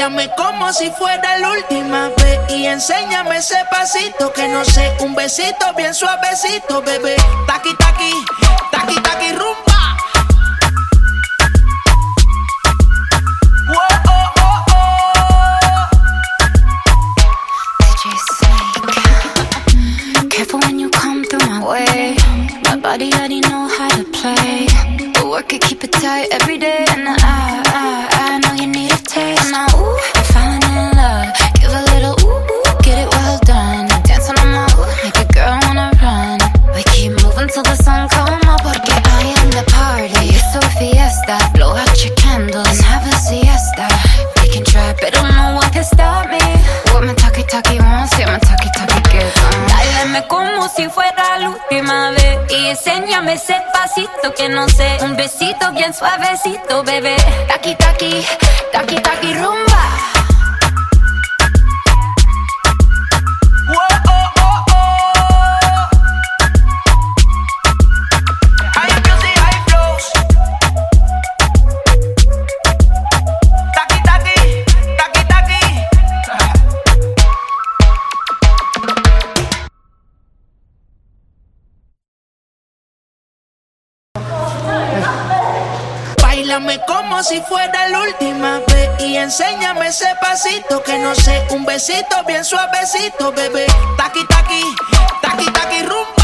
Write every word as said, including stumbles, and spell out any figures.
Báilame como si fuera la última vez y enséñame ese pasito que no sé, un besito bien suavecito, bebé. Taqui, taqui, taqui, taqui, rumba. Whoa, oh, oh, oh. D J Snake. Careful when you come through my way. My body already know how to play. But work it, keep it tight every day. And I, I, I know you need a taste. Now, ooh, I'm falling in love. Give a little ooh, ooh, get it well done. Dancing on my ooh, make a girl wanna run. We keep moving till the sun come up. Porque I am the party. It's so fiesta. Blow out your candles and have a siesta. They can try, but don't know what can stop me. What my talkie talkie wants, yeah, my talkie talkie gets on. Dáleme como si fuera la última vez y enséñame ese pasito que no sé, un besito bien suavecito, bebé. Taqui, taqui, taqui, taqui, rumba. Whoa, oh, oh, oh. High music, high flows. Taqui, taqui, taqui, taqui. Báilame como si fuera la última vez y enséñame ese pasito que no sé, un besito bien suavecito, bebé. Taqui, taqui, taqui, taqui, rumba.